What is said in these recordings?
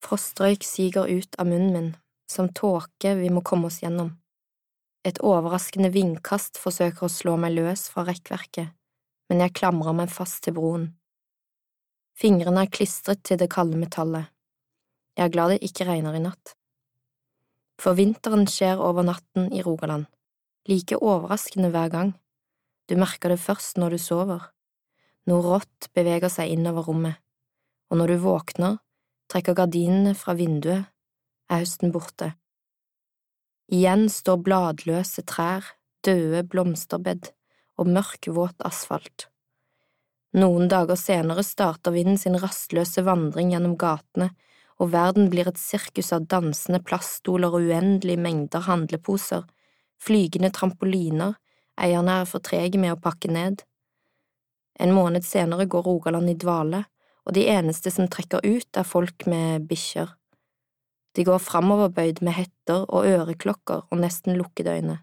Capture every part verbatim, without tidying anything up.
Frostrøyk siger ut av munnen min, som tåke vi må komme oss gjennom. Et overraskende vindkast forsøker å slå meg løs fra rekkverket, men jeg klamrer meg fast til broen. Fingrene er klistret til det kalde metallet. Jeg er glad det ikke regner i natt. For vinteren skjer over natten i Rogaland, like overraskende hver gang. Du merker det først når du sover. Noe rått beveger seg innover rommet, og når du våkner, trekker gardinene fra vinduet, er høsten borte. Igjen står bladløse trær, døde blomsterbed og mørk, våt asfalt. Noen dager senere starter vinden sin rastløse vandring gjennom gatene, og verden blir et sirkus av dansende plaststoler og uendelige mengder handleposer, flygende trampoliner, eierne er for trege med å pakke ned. En måned senere går Rogaland i dvale, og de eneste som trekker ut er folk med bikkjer. De går framoverbøyd med hetter og øreklokker og nesten lukkede øyne.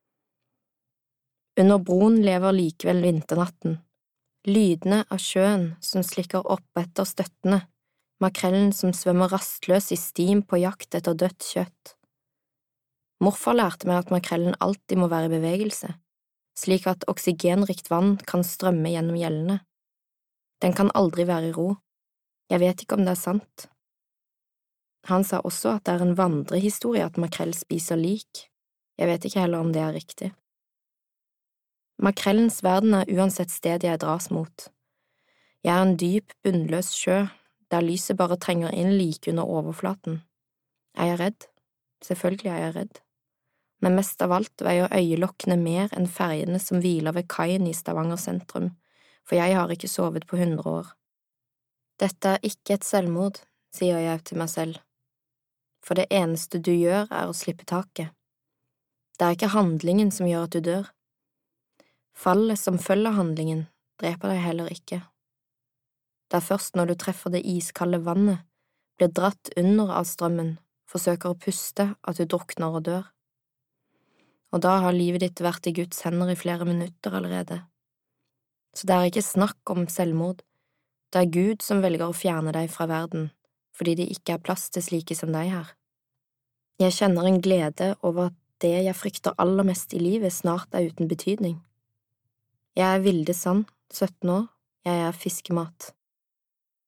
Under broen lever likevel vinternatten. Lydene av sjøen som slikker opp etter støttene, makrellen som svømmer rastløs i stim på jakt etter dødt kjøtt. Morfar lærte meg at makrellen alltid må være i bevegelse, slik at oksygenrikt vann kan strømme gjennom gjellene. Den kan aldri være i ro. Jeg vet ikke om det er sant. Han sa også at det er en vandrehistorie at makrell spiser lik. Jeg vet ikke heller om det er riktig. Makrellens verden er uansett sted jeg dras mot. Jeg er en dyp, bunnløs sjø, der lyset bare trenger inn like under overflaten. Er jeg redd? Selvfølgelig er jeg redd. Men mest av alt veier øyelokkene mer enn ferjene som hviler ved kaien i Stavanger sentrum, for jeg har ikke sovet på hundre år. Dette er ikke et selvmord, sier jeg til meg selv. For det eneste du gjør er å slippe taket. Det er ikke handlingen som gjør at du dør. Fallet som følger handlingen dreper deg heller ikke. Det er først når du treffer det iskalde vannet, blir dratt under av strømmen, forsøker å puste at du drukner og dør. Og da har livet ditt vært i Guds hender i flere minutter allerede. Så det er ikke snakk om selvmord. Det er Gud som velger å fjerne deg fra verden, fordi det ikke er plass til slike som deg her. Jeg kjenner en glede over at det jeg frykter aller mest i livet snart er uten betydning. Jeg er Vilde Sand, sytten år, jeg er fiskemat.